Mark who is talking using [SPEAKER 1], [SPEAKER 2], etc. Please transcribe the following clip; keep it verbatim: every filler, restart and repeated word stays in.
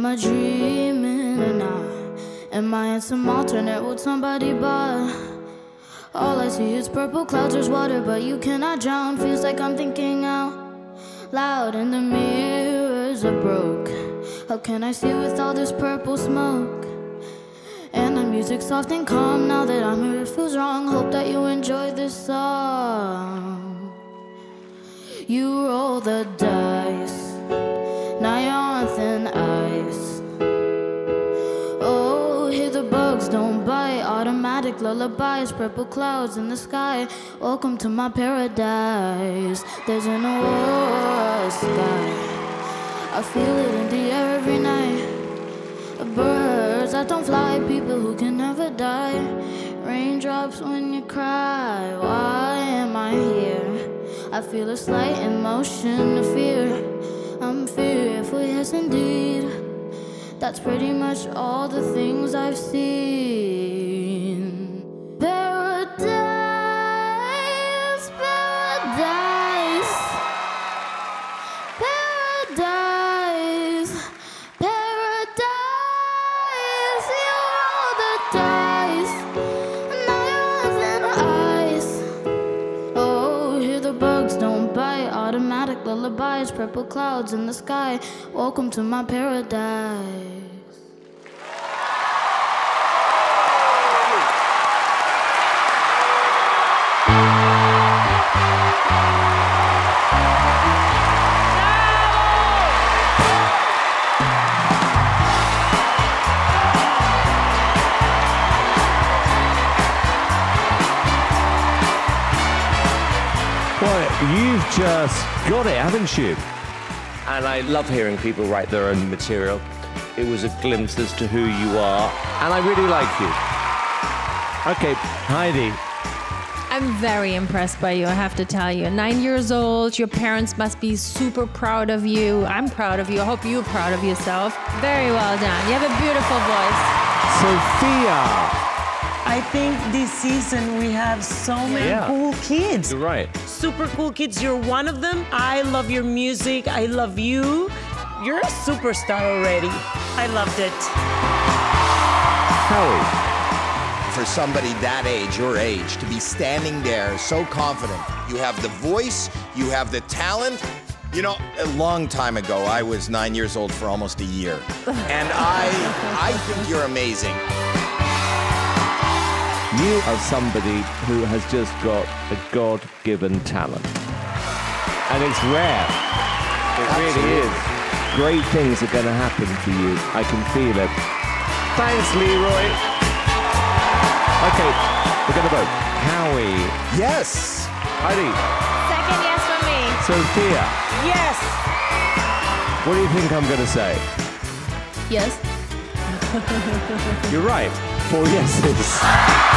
[SPEAKER 1] I dreaming or not? Am I in some alternate world somebody bought? All I see is purple clouds, there's water, but you cannot drown. Feels like I'm thinking out loud and the mirrors are broke. How can I see with all this purple smoke? And the music's soft and calm now that I'm here, it feels wrong. Hope that you enjoy this song. You roll the dice, now you're on thin ice. Oh, hear the bugs don't bite, automatic lullabies, purple clouds in the sky. Welcome to my paradise. There's an aurora sky, I feel it in the air every night. Birds that don't fly, people who can never die. Raindrops when you cry, why am I here? I feel a slight emotion of fear. I'm fearful, yes indeed. That's pretty much all the things I've seen. Paradise, paradise, paradise, paradise. You roll the dice, now you're on thin ice. Oh, hear the bugs don't bite, automatic lullabies, purple clouds in the sky. Welcome to my paradise.
[SPEAKER 2] You've just got it, haven't you?
[SPEAKER 3] And I love hearing people write their own material. It was a glimpse as to who you are, and I really like you.
[SPEAKER 2] Okay, Heidi.
[SPEAKER 4] I'm very impressed by you, I have to tell you. Nine years old, your parents must be super proud of you. I'm proud of you. I hope you're proud of yourself. Very well done. You have a beautiful voice.
[SPEAKER 2] Sophia.
[SPEAKER 5] I think this season we have so many
[SPEAKER 2] Yeah.
[SPEAKER 5] cool kids.
[SPEAKER 2] You're right.
[SPEAKER 5] Super cool kids. You're one of them. I love your music. I love you. You're a superstar already. I loved it.
[SPEAKER 2] Howie.
[SPEAKER 6] For somebody that age, your age, to be standing there so confident. You have the voice, you have the talent. You know, a long time ago, I was nine years old for almost a year. And I, I think you're amazing.
[SPEAKER 2] You are somebody who has just got a God-given talent. And it's rare. It really is. Great things are going to happen for you. I can feel it. Thanks, Leroy. Okay, we're going to vote. Howie.
[SPEAKER 6] Yes.
[SPEAKER 2] Heidi.
[SPEAKER 4] Second yes from me.
[SPEAKER 2] Sophia.
[SPEAKER 5] Yes.
[SPEAKER 2] What do you think I'm going to say?
[SPEAKER 1] Yes.
[SPEAKER 2] You're right. Four yeses.